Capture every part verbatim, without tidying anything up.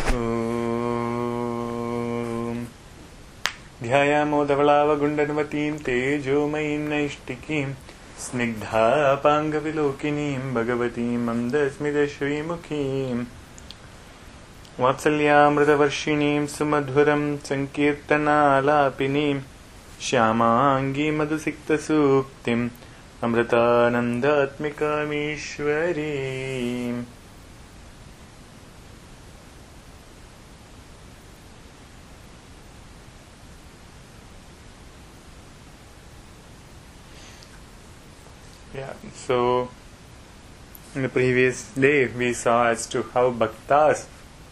Om Dhyayamo Dhavalavagundanavatim Tejomayim Naishtikim Snigdha Pangavilokinim Bhagavatim Amdasmidashrimukhim Vatsalyamritavarshinim Sumadhuram Sankirtanalapinim Shyamangi Madhusikta Suktim Amritanandatmikam Ishwarim. Yeah, so in the previous day we saw as to how bhaktas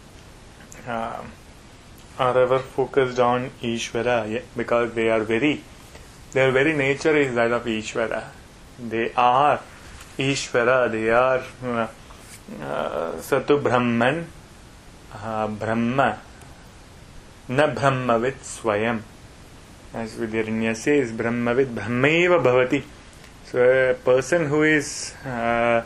uh, are ever focused on Ishvara, yeah, because they are very, their very nature is that of Ishvara. They are Ishvara, they are uh, uh, Satu Brahman, uh, Brahma, Na Brahmavid Swayam. As Vidyaranya says, Brahmavid Brahmaiva Bhavati. So a person who is uh, uh,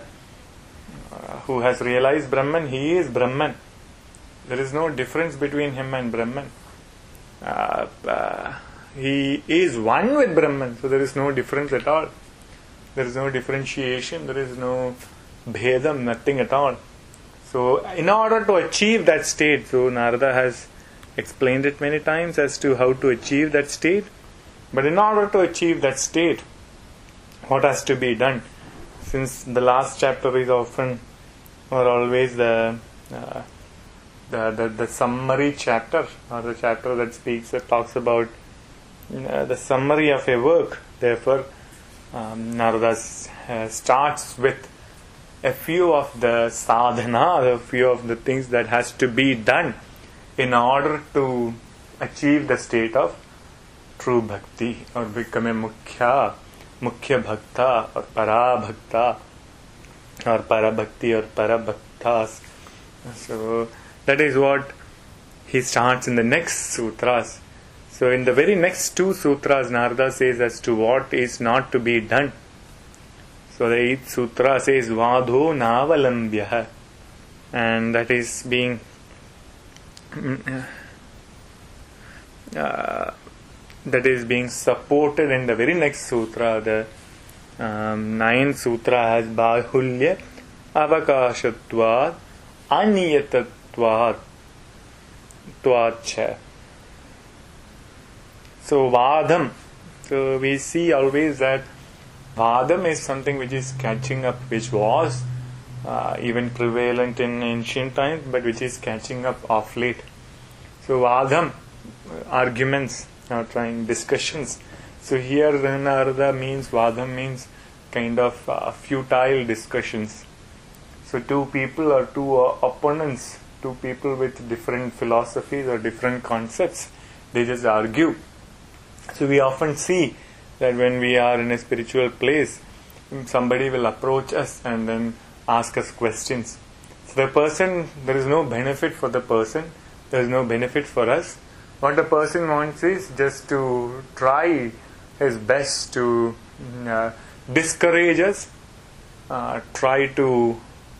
who has realized Brahman, he is Brahman. There is no difference between him and Brahman. Uh, uh, he is one with Brahman, so there is no difference at all. There is no differentiation, there is no bhedam, nothing at all. So in order to achieve that state, so Narada has explained it many times as to how to achieve that state. But in order to achieve that state, what has to be done? Since the last chapter is often or always the uh, the, the the summary chapter, or the chapter that speaks that talks about uh, the summary of a work. Therefore, um, Narada uh, starts with a few of the sadhana, a few of the things that has to be done in order to achieve the state of true bhakti or become a mukhya. Mukhya Bhakta or Para Bhakta or Para Bhakti or Para Bhaktas. So that is what he starts in the next sutras. So in the very next two sutras, Narada says as to what is not to be done. So the eighth sutra says Vadho Navalambhya, and that is being uh, that is being supported in the very next sutra. The um, ninth sutra has Bahulya Avakashatvad Aniyatatvad Tvacha. So Vadam, so we see always that Vadam is something which is catching up, which was uh, even prevalent in ancient times, but which is catching up of late. So Vadam, arguments, are trying discussions. So here Narada means, Vadam means kind of uh, futile discussions. So two people or two uh, opponents, two people with different philosophies or different concepts, they just argue. So we often see that when we are in a spiritual place, somebody will approach us and then ask us questions. So the person, there is no benefit for the person, there is no benefit for us. What the person wants is just to try his best to uh, discourage us, uh, try to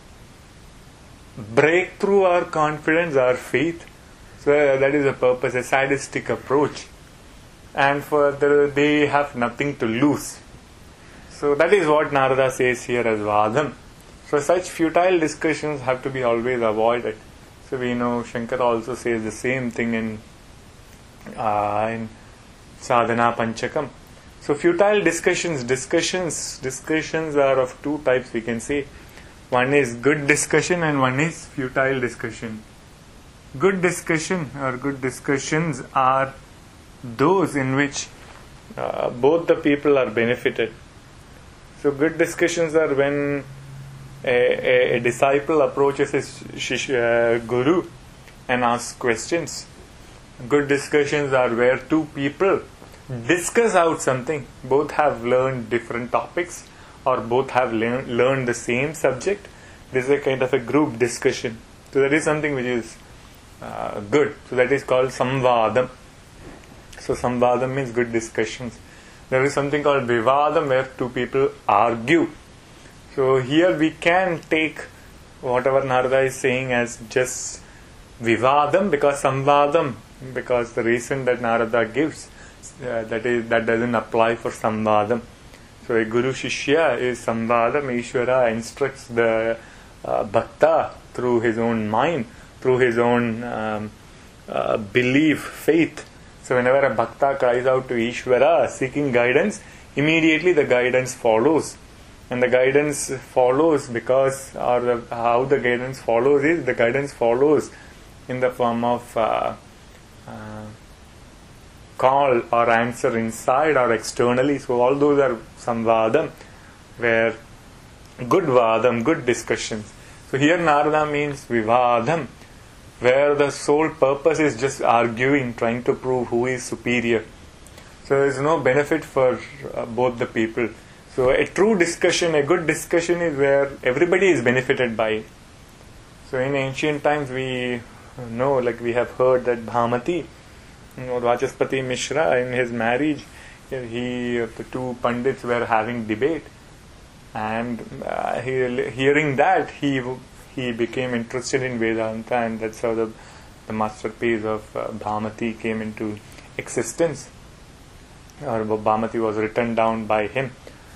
break through our confidence, our faith. So uh, that is the purpose, a sadistic approach. And for the, they have nothing to lose. So that is what Narada says here as Vadam. So such futile discussions have to be always avoided. So we know Shankara also says the same thing in Uh, in Sadhana Panchakam. So futile discussions, discussions, discussions are of two types, we can say. One is good discussion and one is futile discussion. Good discussion or good discussions are those in which uh, both the people are benefited. So good discussions are when a, a, a disciple approaches his shish, uh, guru and asks questions. Good discussions are where two people discuss out something. Both have learned different topics or both have learn, learned the same subject. This is a kind of a group discussion. So that is something which is uh, good. So that is called Samvadam. So Samvadam means good discussions. There is something called Vivadam where two people argue. So here we can take whatever Narada is saying as just Vivadam because Samvadam, because the reason that Narada gives, uh, that is that doesn't apply for Samvadam. So a Guru Shishya is Samvadam. Ishvara instructs the uh, Bhakta through his own mind, through his own um, uh, belief, faith. So whenever a Bhakta cries out to Ishvara seeking guidance, immediately the guidance follows. And the guidance follows because, or the, how the guidance follows is, the guidance follows in the form of uh, uh, call or answer inside or externally. So all those are samvadam, where good vadam, good discussions. So here Narada means vivadam, where the sole purpose is just arguing, trying to prove who is superior. So there is no benefit for uh, both the people. So a true discussion, a good discussion is where everybody is benefited by it. So in ancient times we know, like we have heard that Bhamati, you know, Vachaspati Mishra, in his marriage, he, the two Pandits were having debate, and uh, he, hearing that he he became interested in Vedanta, and that's how the, the masterpiece of uh, Bhamati came into existence, or Bhamati was written down by him.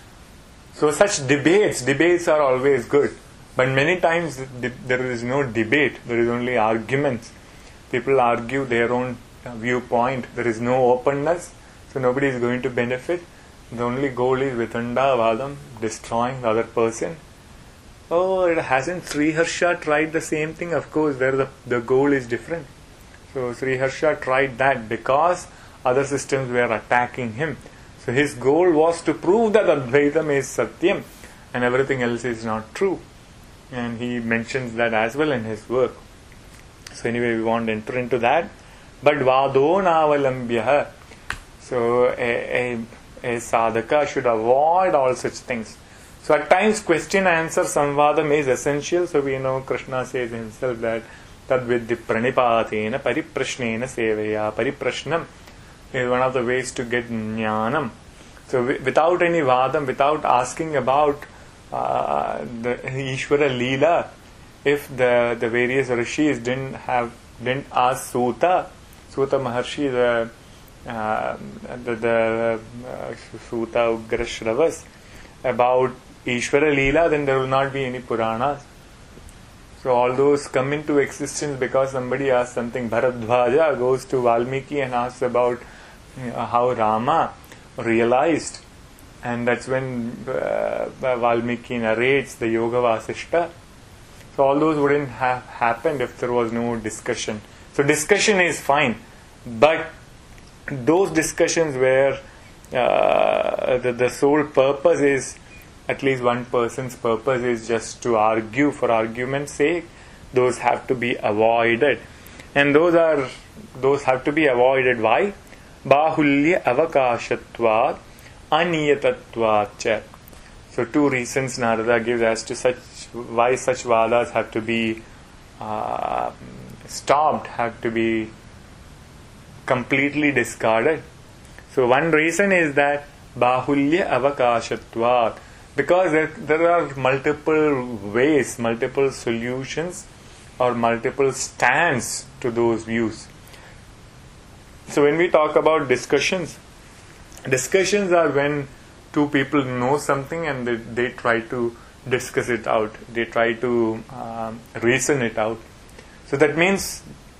So such debates, debates are always good. But many times there is no debate, there is only arguments. People argue their own viewpoint, there is no openness, so nobody is going to benefit. The only goal is Vitanda Vadam, destroying the other person. Oh, it hasn't Sriharsha tried the same thing? Of course, there the, the goal is different. So Sriharsha tried that because other systems were attacking him. So his goal was to prove that Advaitam is Satyam and everything else is not true. And he mentions that as well in his work. So anyway, we won't enter into that. But Vado Navalambhyaha. So a, a, a sadhaka should avoid all such things. So at times question answer samvadam is essential. So we know Krishna says himself that Tadvidhi pranipatena pariprashnena sevaya. Pariprashnam is one of the ways to get jnanam. So w- without any vadam, without asking about uh, the Ishvara Leela, if the, the various rishis didn't have didn't ask Suta, Suta Maharshi, the uh, the, the uh, Suta Ugra Shravas, about Ishvara Leela, then there will not be any Puranas. So all those come into existence because somebody asks something. Bharadwaja goes to Valmiki and asks about uh, how Rama realized, and that's when uh, Valmiki narrates the Yoga Vasishta. So all those wouldn't have happened if there was no discussion. So discussion is fine, but those discussions where uh, the, the sole purpose is, at least one person's purpose is just to argue for argument's sake, those have to be avoided. And those are those have to be avoided. Why? Bahulya avakashatvat aniyatatvat. So two reasons Narada gives as to such why such vadas have to be uh, stopped, have to be completely discarded. So one reason is that bahulya avakashatvat, because there, there are multiple ways, multiple solutions or multiple stands to those views. So when we talk about discussions, discussions are when two people know something and they, they try to discuss it out. They try to um, reason it out. So that means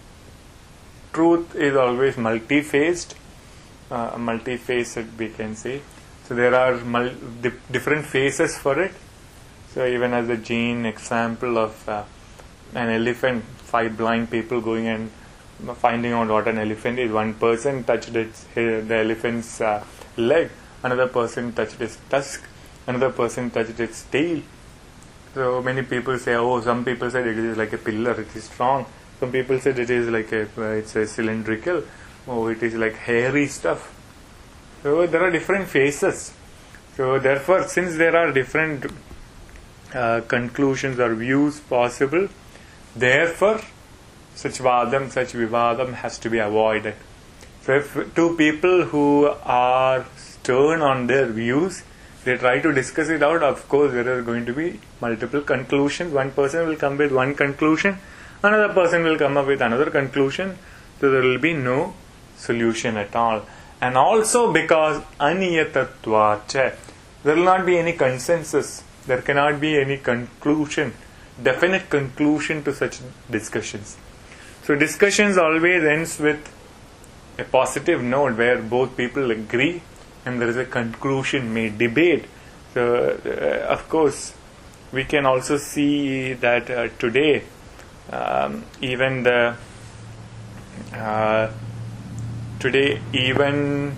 truth is always multi-phased, uh, multi-faced we can say. So there are mul- di- different phases for it. So even as a Jain example of uh, an elephant, five blind people going and finding out what an elephant is. One person touched its, the elephant's uh, leg, another person touched its tusk, another person touched its tail. So many people say, oh, some people said it is like a pillar, it is strong. Some people said it is like a, uh, it's a cylindrical. Oh, it is like hairy stuff. So there are different phases. So therefore, since there are different uh, conclusions or views possible, therefore such vadam, such vivadam has to be avoided. So if two people who are stern on their views, they try to discuss it out, of course there are going to be multiple conclusions. One person will come with one conclusion, another person will come up with another conclusion, so there will be no solution at all. And also because aniyatatvacha, there will not be any consensus, there cannot be any conclusion, definite conclusion to such discussions. So discussions always ends with a positive note where both people agree and there is a conclusion made. Debate, so uh, of course we can also see that uh, today um, even the uh, today even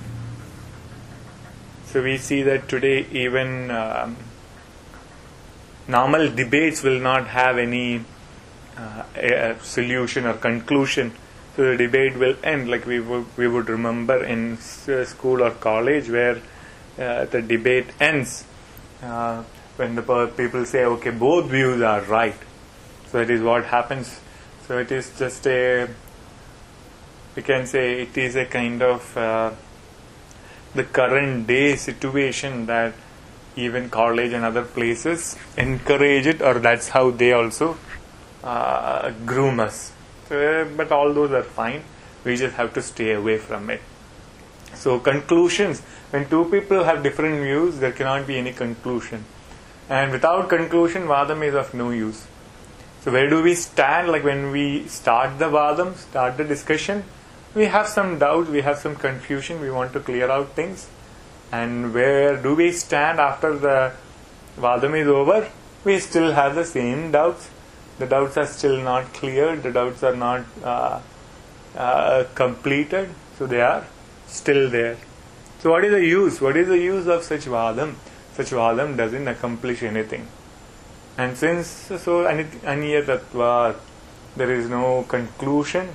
so we see that today even um, normal debates will not have any uh, a solution or conclusion. So the debate will end, like we would, we would remember in uh, school or college where uh, the debate ends uh, when the people say, okay, both views are right. So that is what happens. So it is just a, we can say it is a kind of uh, the current day situation that even college and other places encourage it, or that's how they also uh, groom us. So, but all those are fine. We just have to stay away from it. So conclusions, when two people have different views, there cannot be any conclusion. And without conclusion, Vadam is of no use. So where do we stand? Like when we start the Vadam, start the discussion, we have some doubts, we have some confusion, we want to clear out things. And where do we stand after the Vadam is over? We still have the same doubts. The doubts are still not cleared, the doubts are not uh, uh, completed, so they are still there. So what is the use? What is the use of such Vadam? Such Vadam doesn't accomplish anything. And since so Aniya Tattva, there is no conclusion,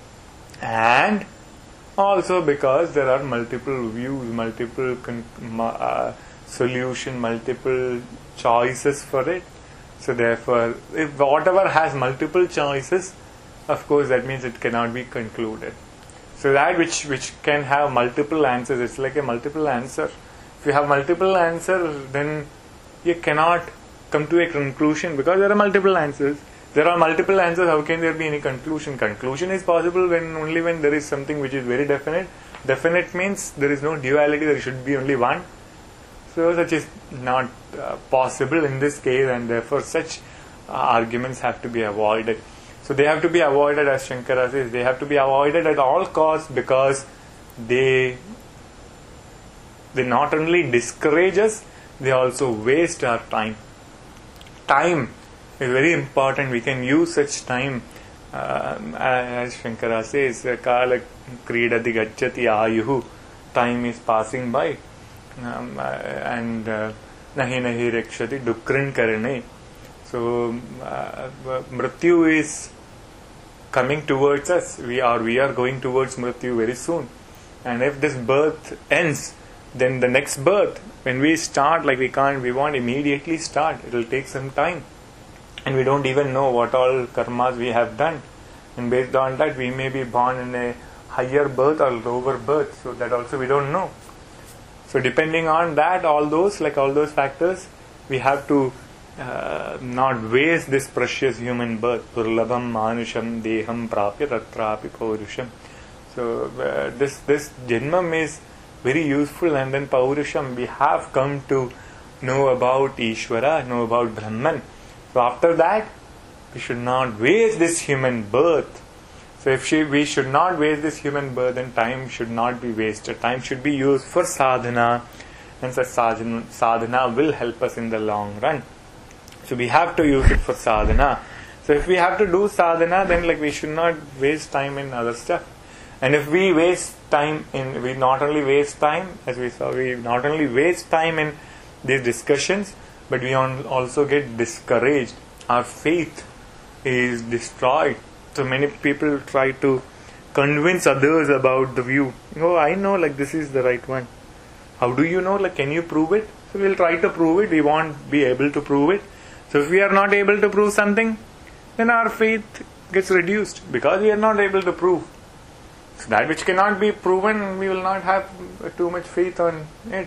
and also because there are multiple views, multiple con- uh, solution, multiple choices for it. So therefore, if whatever has multiple choices, of course that means it cannot be concluded. So that which which can have multiple answers, it's like a multiple answer. If you have multiple answers, then you cannot come to a conclusion because there are multiple answers. There are multiple answers, how can there be any conclusion? Conclusion is possible when only when there is something which is very definite. Definite means there is no duality, there should be only one. So such is not uh, possible in this case, and therefore such uh, arguments have to be avoided. So they have to be avoided, as Shankara says, they have to be avoided at all costs because they they not only discourage us, they also waste our time. Time is very important. We can use such time uh, as Shankara says, Kala Kridati Gacchati Ayuhu, time is passing by. Um, uh, and nahi nahi rekshati dukran karane. So uh, mrityu is coming towards us. We are we are going towards mrityu very soon. And if this birth ends, then the next birth, when we start, like we can't, we won't immediately start. It will take some time, and we don't even know what all karmas we have done. And based on that, we may be born in a higher birth or lower birth. So that also we don't know. So depending on that, all those, like all those factors, we have to uh, not waste this precious human birth. Durlabham manusham deham prapya tatrapi paurusham. So uh, this this janmam is very useful, and then paurusham, we have come to know about Ishvara, know about Brahman. So after that, we should not waste this human birth. So if she, we should not waste this human birth, then time should not be wasted. Time should be used for sadhana, and such sadhana, sadhana will help us in the long run. So we have to use it for sadhana. So if we have to do sadhana, then like we should not waste time in other stuff. And if we waste time in, we not only waste time, as we saw, we not only waste time in these discussions, but we also get discouraged. Our faith is destroyed. So many people try to convince others about the view. Oh, I know, like this is the right one. How do you know? Like, can you prove it? So we'll try to prove it. We won't be able to prove it. So if we are not able to prove something, then our faith gets reduced because we are not able to prove. So that which cannot be proven, we will not have too much faith on it.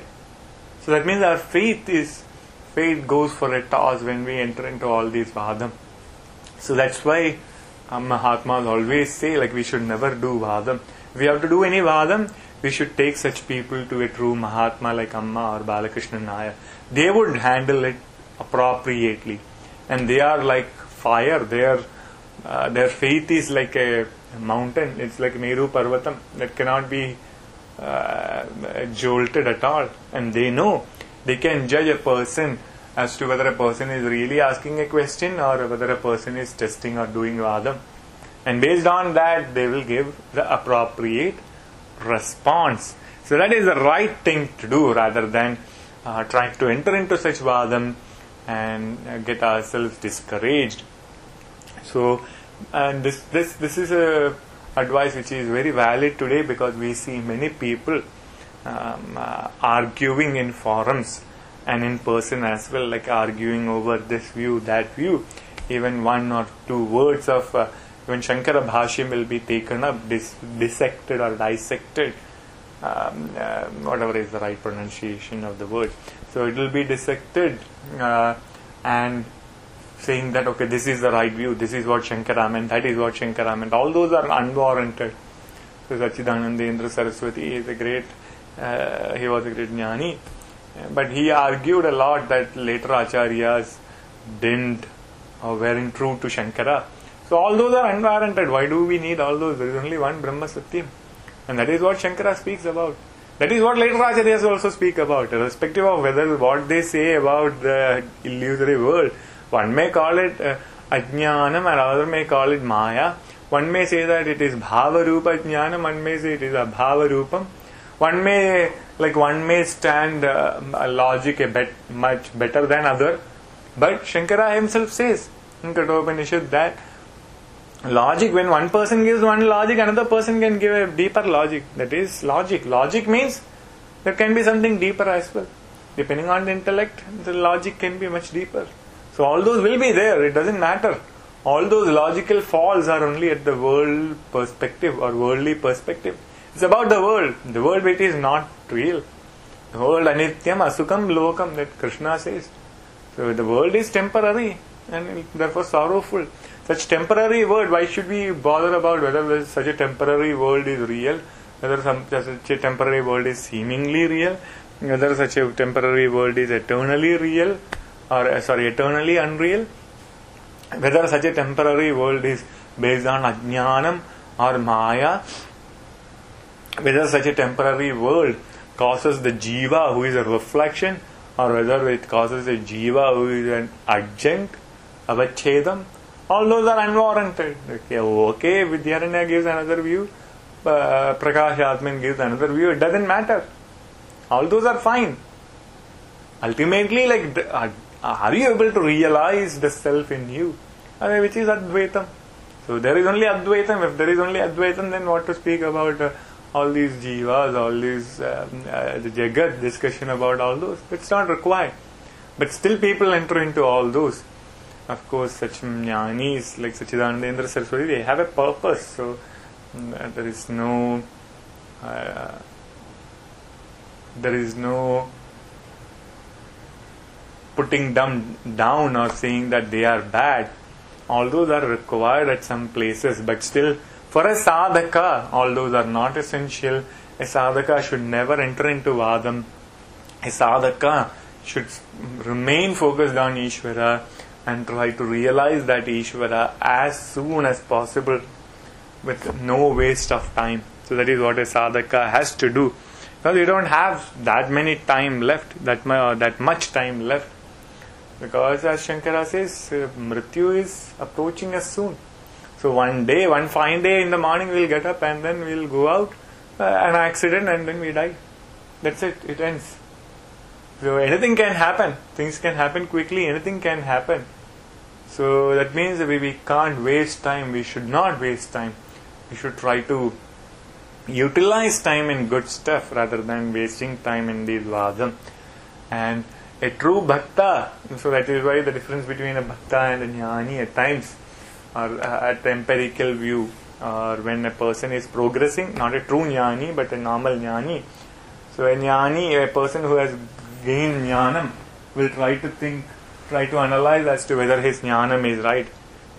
So that means our faith is faith goes for a toss when we enter into all these vadam. So that's why uh, Mahatmas always say, like we should never do Vadam. If we have to do any Vadam, we should take such people to a true Mahatma like Amma or Balakrishna Nair. They would handle it appropriately. And they are like fire. They are, uh, their faith is like a mountain. It's like Meru Parvatam that cannot be uh, jolted at all. And they know. They can judge a person as to whether a person is really asking a question or whether a person is testing or doing Vadam. And based on that, they will give the appropriate response. So that is the right thing to do, rather than uh, trying to enter into such Vadam and uh, get ourselves discouraged. So, and this this this is a advice which is very valid today, because we see many people um, uh, arguing in forums and in person as well, like arguing over this view, that view. Even one or two words of uh, even Shankara Bhashyam will be taken up, dis- dissected or dissected, um, uh, whatever is the right pronunciation of the word. So it will be dissected uh, and saying that, okay, this is the right view, this is what Shankara meant, that is what Shankara meant. All those are unwarranted. So Sachidanandendra Saraswati is a great, uh, he was a great jnani. But he argued a lot that later acharyas didn't or weren't true to Shankara. So all those are unwarranted. Why do we need all those? There is only one Brahma Satyam. And that is what Shankara speaks about. That is what later acharyas also speak about, irrespective of whether what they say about the illusory world. One may call it uh, Ajnanam, and another may call it Maya. One may say that it is Bhava Rupa Jnanam, one may say it is Abhava Rupam. One may, like one may stand uh, a logic a bit much better than other, but Shankara himself says in Kathopanishad that logic, when one person gives one logic, another person can give a deeper logic. That is logic. Logic means there can be something deeper as well. Depending on the intellect, the logic can be much deeper. So all those will be there. It doesn't matter. All those logical falls are only at the world perspective or worldly perspective. It's about the world. The world which is not real. The world anityam asukam lokam, that Krishna says. So the world is temporary and therefore sorrowful. Such temporary world, why should we bother about whether such a temporary world is real, whether some, such a temporary world is seemingly real, whether such a temporary world is eternally real, or uh, sorry, eternally unreal, whether such a temporary world is based on ajnanam or maya, whether such a temporary world causes the jiva who is a reflection, or whether it causes a jiva who is an adjunct, avachedam. All those are unwarranted. Okay, okay, Vidyaranya gives another view, uh, Prakash Atman gives another view. It doesn't matter. All those are fine. Ultimately, like, uh, are you able to realize the self in you, uh, which is Advaitam? So there is only Advaitam. If there is only Advaitam, then what to speak about uh, all these jivas, all these uh, uh, the Jagat discussion about all those? It's not required. But still, people enter into all those. Of course, such jnanis like Sachidanandendra Saraswati, they have a purpose. So uh, there is no uh, there is no putting them down or saying that they are bad. All those are required at some places, but still, for a sadhaka, all those are not essential. A sadhaka should never enter into Vadam. A sadhaka should remain focused on Ishvara and try to realize that Ishvara as soon as possible with no waste of time. So that is what a sadhaka has to do. Because you don't have that many time left, that, uh, that much time left. Because as Shankara says, uh, Mrityu is approaching us soon. So one day, one fine day in the morning, we'll get up and then we'll go out, uh, an accident, and then we die. That's it, it ends. So anything can happen. Things can happen quickly. Anything can happen. So that means that we, we can't waste time. We should not waste time. We should try to utilize time in good stuff rather than wasting time in these vadam. And a true bhakta, so that is why the difference between a bhakta and a jnani at times, or uh, at the empirical view, or when a person is progressing, not a true jnani but a normal jnani. So a jnani, a person who has gained jnanam, will try to think, try to analyze as to whether his jnanam is right.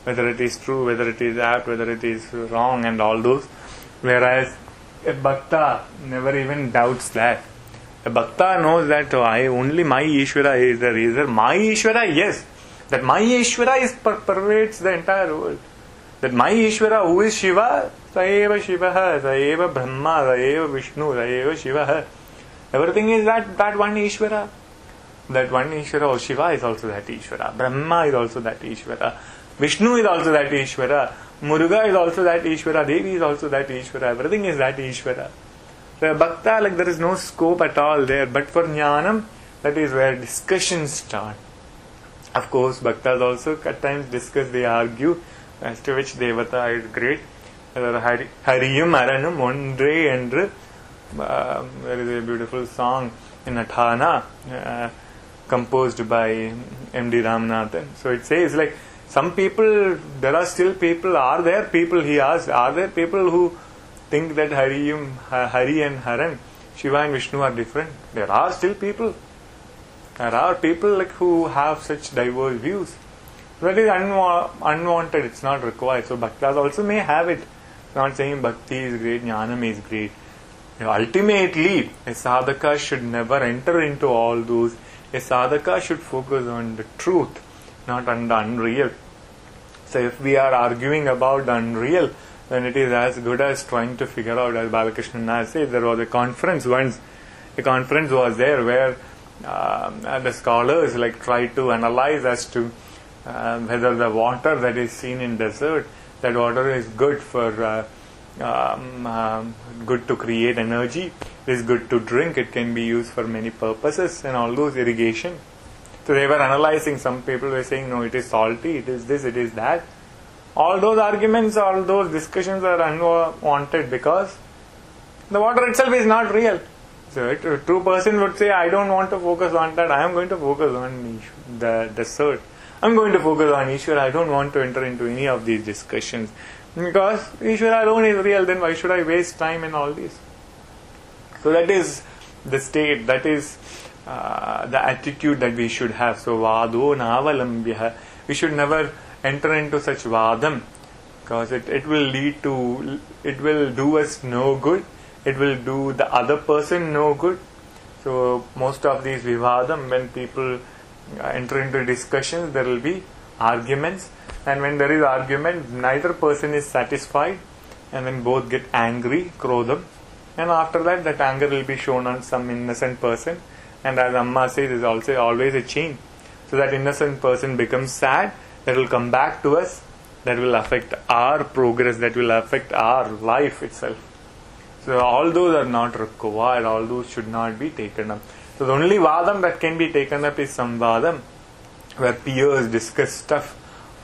whether it is true, whether it is apt, whether it is wrong, and all those. Whereas a bhakta never even doubts that. A bhakta knows that oh, I only my Ishvara is the reason. My Ishvara, yes, that my Ishvara is per- pervades the entire world. That my Ishvara, who is Shiva, Saeva Shivaha, Saeva Brahma, Saeva Vishnu, Saeva Shivaha. Everything is that, that one Ishvara. That one Ishvara, oh, Shiva is also that Ishvara. Brahma is also that Ishvara. Vishnu is also that Ishvara. Muruga is also that Ishvara. Devi is also that Ishvara. Everything is that Ishvara. So bhakta, like there is no scope at all there. But for jnanam, that is where discussions start. Of course, bhaktas also at times discuss, they argue as to which devata is great. Hariyum Aranum Ondre Endru. Uh, there is a beautiful song in Athana uh, composed by M D Ramanathan. So it says like some people, there are still people, are there people, he asks, are there people who think that Hariyum, Hari and Haran, Shiva and Vishnu are different? There are still people. There are people like who have such diverse views. That is unwa- unwanted, it's not required. So bhaktas also may have it. It's not saying bhakti is great, jnanam is great. Ultimately, a sadhaka should never enter into all those. A sadhaka should focus on the truth, not on the unreal. So if we are arguing about the unreal, then it is as good as trying to figure out, as Balakrishna Nair said, there was a conference once, a conference was there where uh, the scholars like tried to analyze as to uh, whether the water that is seen in desert, that water is good for uh, um, um, good to create energy, it is good to drink, it can be used for many purposes and all those, irrigation. So they were analyzing, some people were saying no, it is salty, it is this, it is that. All those arguments, all those discussions are unwanted because the water itself is not real. So a true person would say, I don't want to focus on that, I am going to focus on the desert. I am going to focus on Ishvara, I don't want to enter into any of these discussions. Because Ishvara alone is real, then why should I waste time in all this? So that is the state, that is uh, the attitude that we should have. So vado navalambhya. We should never enter into such vadam, because it, it will lead to, it will do us no good, it will do the other person no good. So most of these vivadam, when people enter into discussions, there will be arguments, and when there is argument, neither person is satisfied, and then both get angry, krodham, and after that, that anger will be shown on some innocent person, and as Amma says, is also always a chain. So that innocent person becomes sad, that will come back to us, that will affect our progress, that will affect our life itself. So all those are not required, all those should not be taken up. So the only vadam that can be taken up is samvadam, where peers discuss stuff,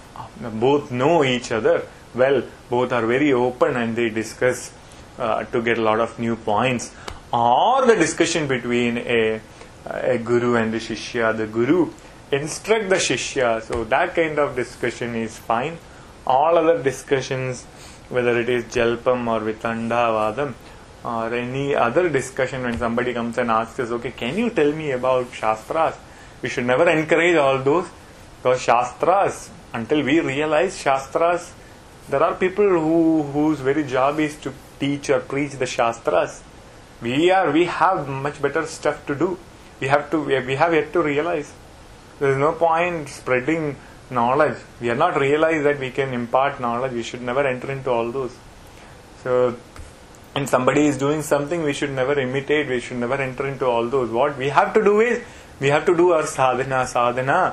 both know each other well, both are very open and they discuss uh, to get a lot of new points. Or the discussion between a, a guru and the shishya, the guru instruct the shishya, so that kind of discussion is fine. All other discussions, whether it is jalpam or vitanda vadam or any other discussion, when somebody comes and asks us, okay, can you tell me about shastras? We should never encourage all those, because shastras, until we realize shastras, there are people who whose very job is to teach or preach the shastras. We are we have much better stuff to do. We have to we have yet to realize. There is no point spreading knowledge. We have not realized that we can impart knowledge. We should never enter into all those. So, when somebody is doing something, we should never imitate. We should never enter into all those. What we have to do is, we have to do our sadhana, sadhana.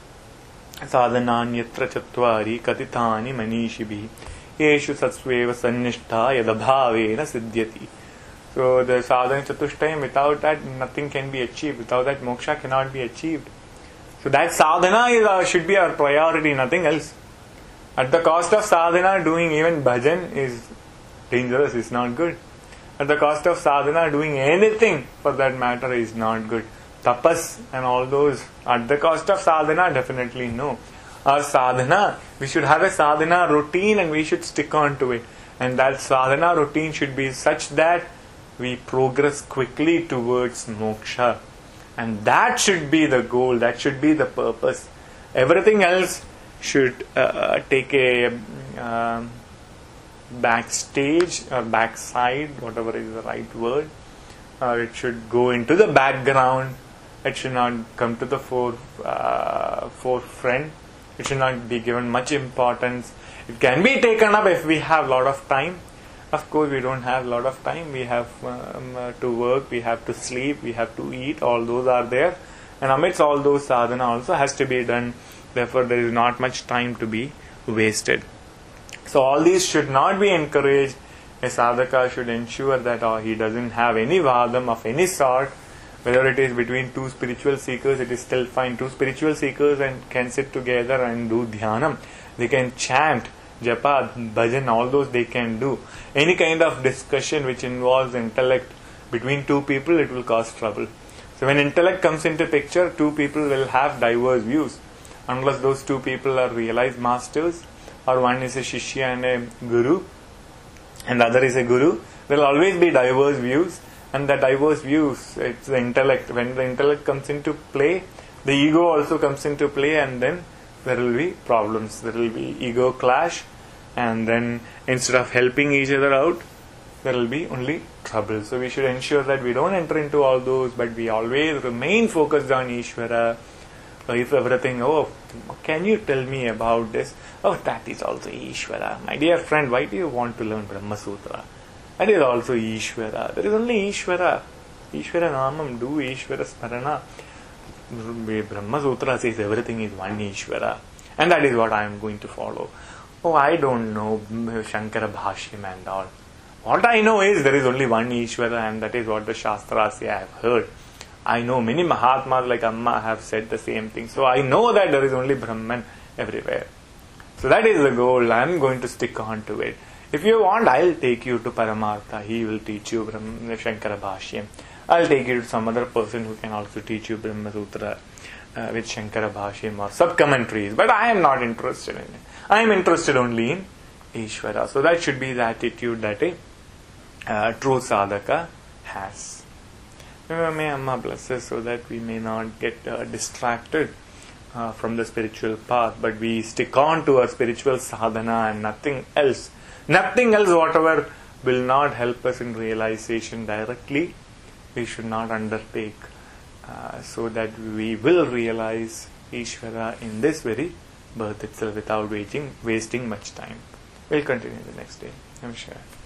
Sadhananyatra chatvari katithani manishibhi yeshu satsveva sannishta yadabhavena siddhyati. So the sadhana chatushtaim, without that nothing can be achieved. Without that moksha cannot be achieved. So that sadhana is, uh, should be our priority, nothing else. At the cost of sadhana, doing even bhajan is dangerous, is not good. At the cost of sadhana, doing anything for that matter is not good. Tapas and all those, at the cost of sadhana, definitely no. Our sadhana, we should have a sadhana routine and we should stick on to it. And that sadhana routine should be such that we progress quickly towards moksha. And that should be the goal, that should be the purpose. Everything else should uh, take a um, backstage or backside, whatever is the right word, or it should go into the background. It should not come to the fore, uh, forefront. It should not be given much importance. It can be taken up if we have a lot of time. Of course, we don't have a lot of time. We have um, uh, to work, we have to sleep, we have to eat. All those are there. And amidst all those, sadhana also has to be done. Therefore, there is not much time to be wasted. So, all these should not be encouraged. A sadhaka should ensure that oh, he doesn't have any vadam of any sort. Whether it is between two spiritual seekers, it is still fine. Two spiritual seekers and can sit together and do dhyanam. They can chant, japa, bhajan, all those they can do. Any kind of discussion which involves intellect between two people, it will cause trouble. So when intellect comes into picture, two people will have diverse views. Unless those two people are realized masters, or one is a shishya and a guru, and the other is a guru, there will always be diverse views. And the diverse views, it's the intellect. When the intellect comes into play, the ego also comes into play, and then there will be problems. There will be ego clash, and then instead of helping each other out, there will be only trouble. So we should ensure that we don't enter into all those, but we always remain focused on Ishvara. If everything, oh, can you tell me about this? Oh, that is also Ishvara. My dear friend, why do you want to learn Brahma Sutra? That is also Ishvara. There is only Ishvara. Ishvara Namam, do Ishvara Smarana. Brahma Sutra says everything is one Ishvara. And that is what I am going to follow. Oh, I don't know Shankara Bhashyam and all. What I know is there is only one Ishvara, and that is what the Shastras say. I have heard. I know many Mahatmas like Amma have said the same thing. So I know that there is only Brahman everywhere. So that is the goal. I am going to stick on to it. If you want, I'll take you to Paramartha. He will teach you Brahma, Shankara Bhashyam. I'll take you to some other person who can also teach you Brahma Sutra uh, with Shankara Bhashyam or sub-commentaries. But I am not interested in it. I am interested only in Ishvara. So that should be the attitude that a uh, true sadhaka has. May Amma bless us so that we may not get uh, distracted uh, from the spiritual path, but we stick on to our spiritual sadhana and nothing else. Nothing else, whatever will not help us in realization directly, we should not undertake, uh, so that we will realize Ishvara in this very birth itself without waiting, wasting much time. We'll continue the next day. I'm sure.